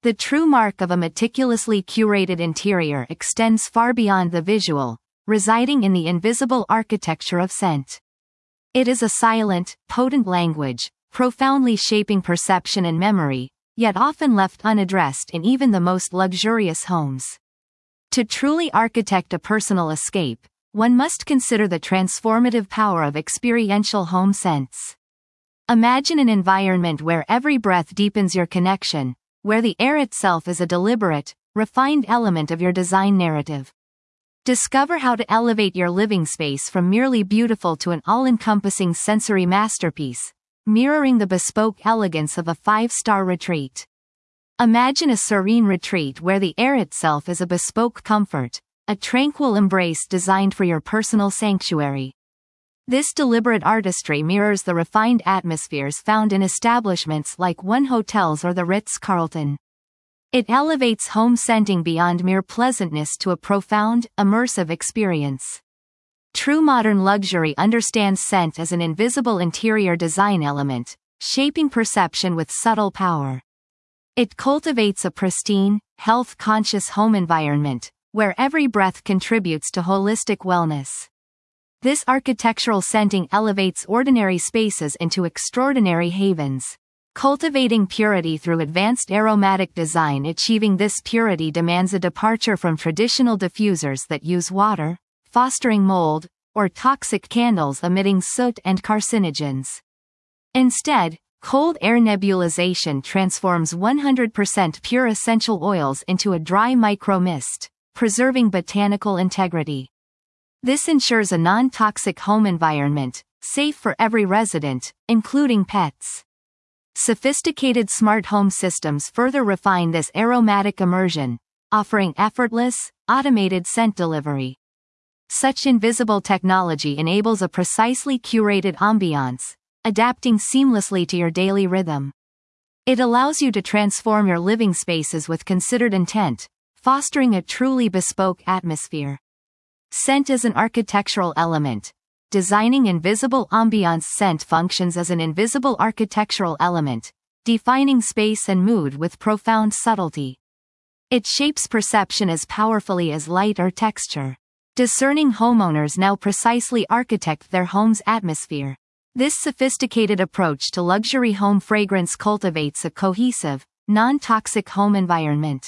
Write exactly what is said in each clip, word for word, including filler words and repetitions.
The true mark of a meticulously curated interior extends far beyond the visual, residing in the invisible architecture of scent. It is a silent, potent language, profoundly shaping perception and memory, yet often left unaddressed in even the most luxurious homes. To truly architect a personal escape, one must consider the transformative power of experiential home scents. Imagine an environment where every breath deepens your connection, where the air itself is a deliberate, refined element of your design narrative. Discover how to elevate your living space from merely beautiful to an all-encompassing sensory masterpiece, mirroring the bespoke elegance of a five-star retreat. Imagine a serene retreat where the air itself is a bespoke comfort, a tranquil embrace designed for your personal sanctuary. This deliberate artistry mirrors the refined atmospheres found in establishments like One Hotels or the Ritz-Carlton. It elevates home scenting beyond mere pleasantness to a profound, immersive experience. True modern luxury understands scent as an invisible interior design element, shaping perception with subtle power. It cultivates a pristine, health-conscious home environment, where every breath contributes to holistic wellness. This architectural scenting elevates ordinary spaces into extraordinary havens. Cultivating purity through advanced aromatic design. Achieving this purity demands a departure from traditional diffusers that use water, fostering mold, or toxic candles emitting soot and carcinogens. Instead, cold air nebulization transforms one hundred percent pure essential oils into a dry micro-mist, preserving botanical integrity. This ensures a non-toxic home environment, safe for every resident, including pets. Sophisticated smart home systems further refine this aromatic immersion, offering effortless, automated scent delivery. Such invisible technology enables a precisely curated ambiance, adapting seamlessly to your daily rhythm. It allows you to transform your living spaces with considered intent, fostering a truly bespoke atmosphere. Scent as an architectural element. Designing invisible ambiance. Scent functions as an invisible architectural element, defining space and mood with profound subtlety. It shapes perception as powerfully as light or texture. Discerning homeowners now precisely architect their home's atmosphere. This sophisticated approach to luxury home fragrance cultivates a cohesive, non-toxic home environment.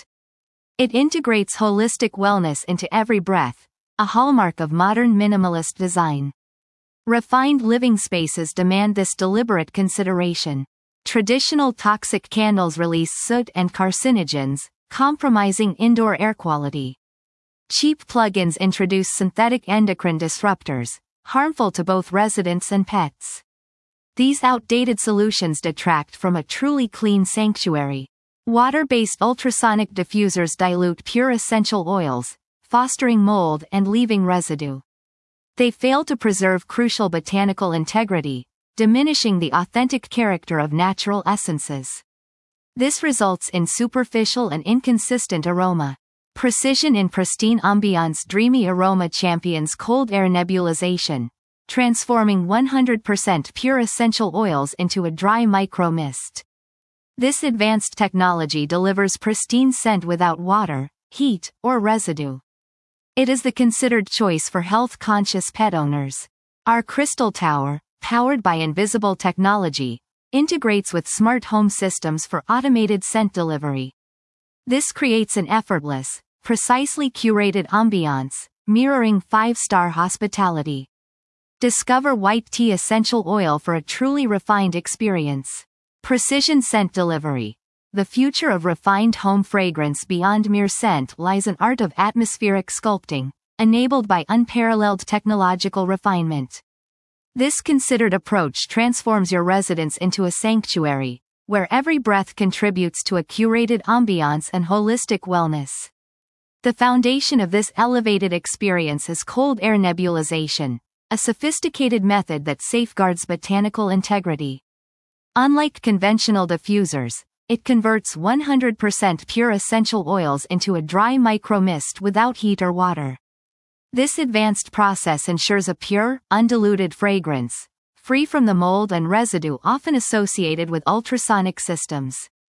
It integrates holistic wellness into every breath, a hallmark of modern minimalist design. Refined living spaces demand this deliberate consideration. Traditional toxic candles release soot and carcinogens, compromising indoor air quality. Cheap plug-ins introduce synthetic endocrine disruptors, harmful to both residents and pets. These outdated solutions detract from a truly clean sanctuary. Water-based ultrasonic diffusers dilute pure essential oils, fostering mold and leaving residue. They fail to preserve crucial botanical integrity, diminishing the authentic character of natural essences. This results in superficial and inconsistent aroma. Precision in pristine ambiance. Dreamy aroma champions cold air nebulization, transforming one hundred percent pure essential oils into a dry micro-mist. This advanced technology delivers pristine scent without water, heat, or residue. It is the considered choice for health-conscious pet owners. Our Crystal Tower, powered by invisible technology, integrates with smart home systems for automated scent delivery. This creates an effortless, precisely curated ambiance, mirroring five-star hospitality. Discover white tea essential oil for a truly refined experience. Precision scent delivery. The future of refined home fragrance beyond mere scent lies in art of atmospheric sculpting, enabled by unparalleled technological refinement. This considered approach transforms your residence into a sanctuary, where every breath contributes to a curated ambiance and holistic wellness. The foundation of this elevated experience is cold air nebulization, a sophisticated method that safeguards botanical integrity. Unlike conventional diffusers, it converts one hundred percent pure essential oils into a dry micro-mist without heat or water. This advanced process ensures a pure, undiluted fragrance, free from the mold and residue often associated with ultrasonic systems.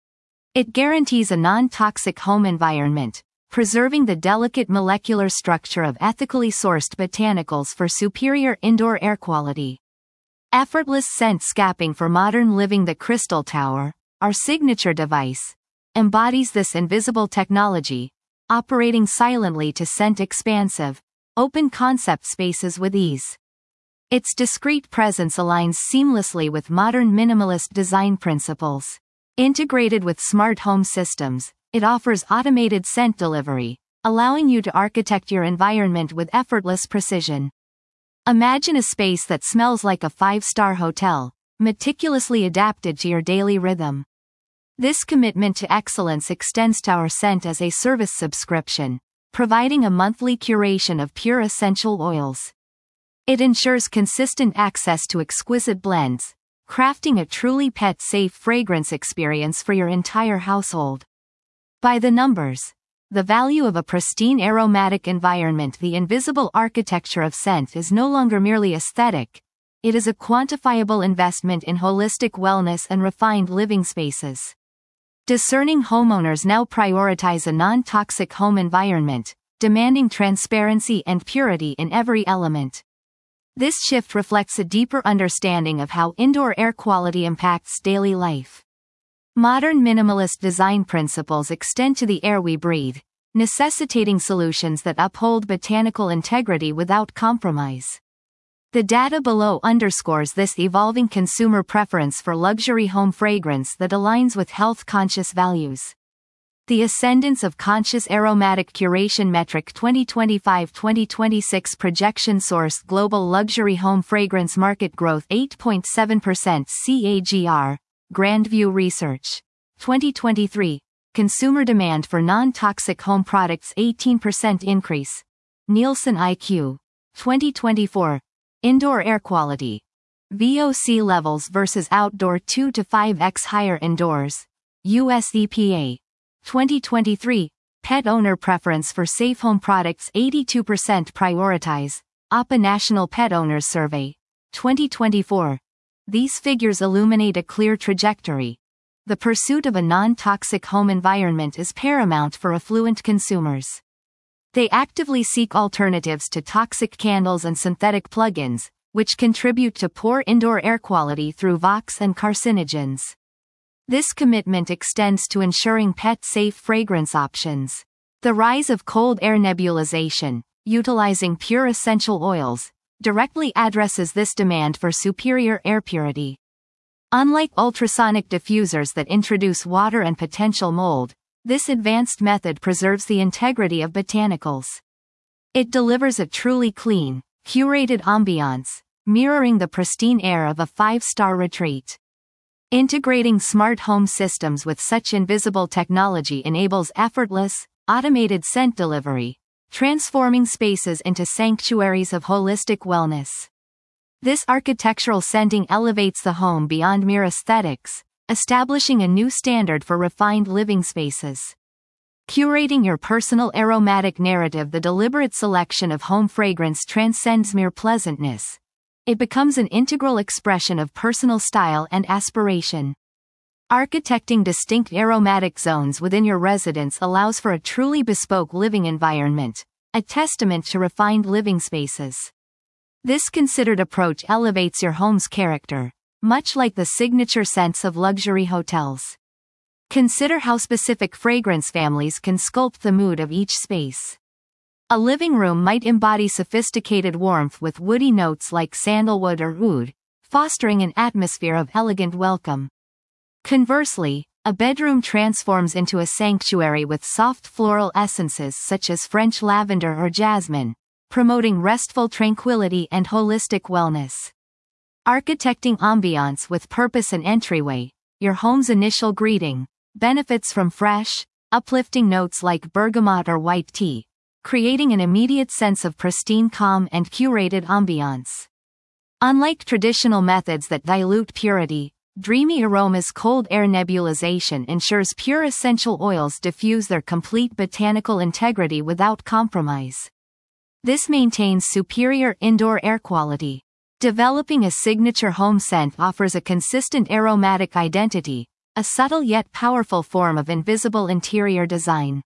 It guarantees a non-toxic home environment, preserving the delicate molecular structure of ethically sourced botanicals for superior indoor air quality. Effortless scent scapping for modern living. The Crystal Tower, our signature device, embodies this invisible technology, operating silently to scent expansive, open-concept spaces with ease. Its discreet presence aligns seamlessly with modern minimalist design principles. Integrated with smart home systems, it offers automated scent delivery, allowing you to architect your environment with effortless precision. Imagine a space that smells like a five-star hotel, meticulously adapted to your daily rhythm. This commitment to excellence extends to our Scent as a Service subscription, providing a monthly curation of pure essential oils. It ensures consistent access to exquisite blends, crafting a truly pet-safe fragrance experience for your entire household. By the numbers. The value of a pristine aromatic environment. The invisible architecture of scent is no longer merely aesthetic. It is a quantifiable investment in holistic wellness and refined living spaces. Discerning homeowners now prioritize a non-toxic home environment, demanding transparency and purity in every element. This shift reflects a deeper understanding of how indoor air quality impacts daily life. Modern minimalist design principles extend to the air we breathe, necessitating solutions that uphold botanical integrity without compromise. The data below underscores this evolving consumer preference for luxury home fragrance that aligns with health-conscious values. The ascendance of conscious aromatic curation metric twenty twenty-five to twenty twenty-six projection source global luxury home fragrance market growth eight point seven percent C A G R. Grandview Research. twenty twenty-three. Consumer demand for non-toxic home products eighteen percent increase. Nielsen I Q. twenty twenty-four. Indoor air quality. V O C levels versus outdoor two to five x higher indoors. U S E P A. twenty twenty-three. Pet owner preference for safe home products eighty-two percent prioritize. A P A National Pet Owners Survey. twenty twenty-four. These figures illuminate a clear trajectory. The pursuit of a non-toxic home environment is paramount for affluent consumers. They actively seek alternatives to toxic candles and synthetic plug-ins, which contribute to poor indoor air quality through V O X and carcinogens. This commitment extends to ensuring pet-safe fragrance options. The rise of cold air nebulization, utilizing pure essential oils, directly addresses this demand for superior air purity. Unlike ultrasonic diffusers that introduce water and potential mold, this advanced method preserves the integrity of botanicals. It delivers a truly clean, curated ambiance, mirroring the pristine air of a five-star retreat. Integrating smart home systems with such invisible technology enables effortless, automated scent delivery, transforming spaces into sanctuaries of holistic wellness. This architectural scenting elevates the home beyond mere aesthetics, establishing a new standard for refined living spaces. Curating your personal aromatic narrative. The deliberate selection of home fragrance transcends mere pleasantness. It becomes an integral expression of personal style and aspiration. Architecting distinct aromatic zones within your residence allows for a truly bespoke living environment, a testament to refined living spaces. This considered approach elevates your home's character, much like the signature scents of luxury hotels. Consider how specific fragrance families can sculpt the mood of each space. A living room might embody sophisticated warmth with woody notes like sandalwood or oud, fostering an atmosphere of elegant welcome. Conversely, a bedroom transforms into a sanctuary with soft floral essences such as French lavender or jasmine, promoting restful tranquility and holistic wellness. Architecting ambiance with purpose. An entryway, your home's initial greeting, benefits from fresh, uplifting notes like bergamot or white tea, creating an immediate sense of pristine calm and curated ambiance. Unlike traditional methods that dilute purity, Dreamy Aroma's cold air nebulization ensures pure essential oils diffuse their complete botanical integrity without compromise. This maintains superior indoor air quality. Developing a signature home scent offers a consistent aromatic identity, A subtle yet powerful form of invisible interior design.